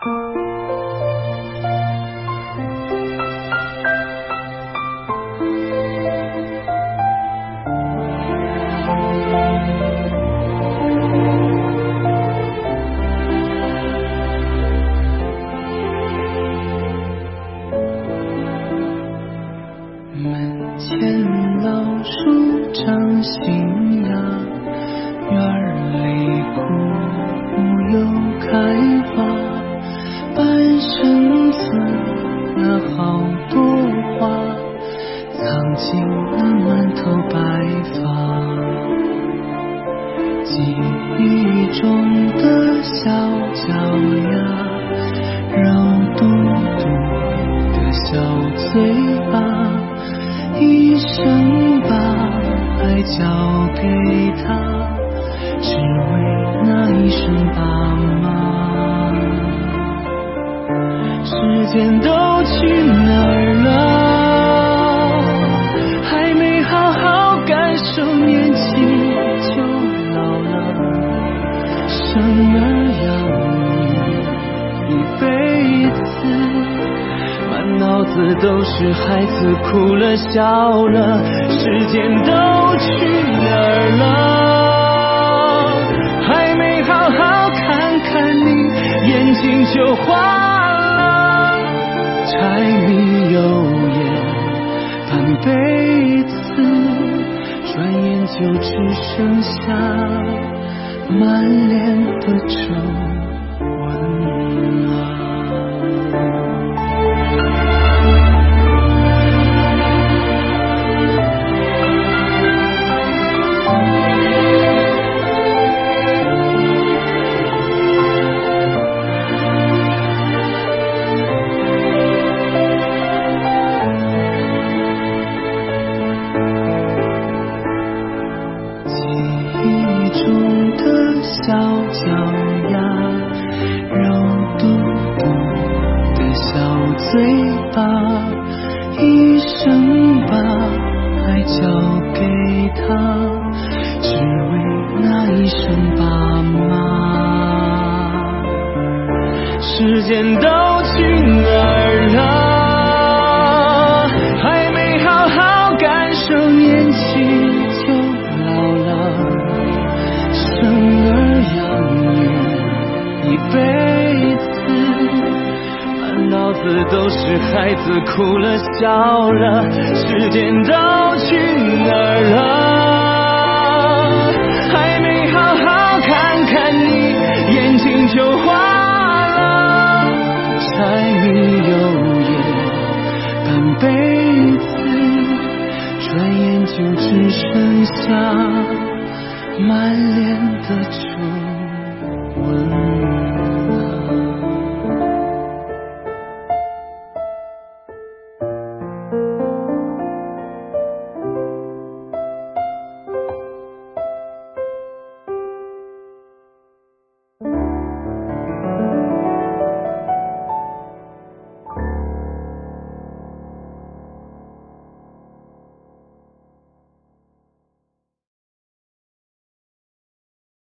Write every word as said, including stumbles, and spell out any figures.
门前老树长新芽，院里枯木又开花，半生存了好多花，藏进了满头白发。记忆中的小脚丫，肉嘟嘟的小嘴巴，一生把爱交给他，只为那一声爸妈。时间都去哪儿了？还没好好感受年轻就老了，生儿养女一辈子，满脑子都是孩子哭了笑了，时间都去哪儿了？还没好好看看你，眼睛就花了，柴米油盐半辈子，转眼就只剩下满脸的皱纹了。小脚丫，肉嘟嘟的小嘴巴，一生把爱交给他，只为那一声爸妈。时间都去哪儿了？还没好好感受年轻就老了，生儿养女一辈子，满脑子都是孩子哭了笑了，时间都去哪儿了？还没好好看看你，眼睛就花了，柴米油盐半辈子，转眼就只剩下满脸的皱